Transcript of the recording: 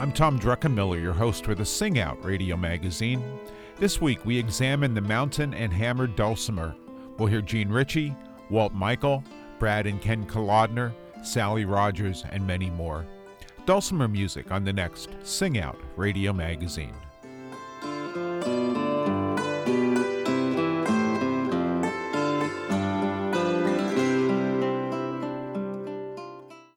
I'm Tom Druckenmiller, your host for the Sing Out radio magazine. This week we examine the mountain and hammered dulcimer. We'll hear Gene Ritchie, Walt Michael, Brad and Ken Kolodner, Sally Rogers, and many more. Dulcimer music on the next Sing Out radio magazine.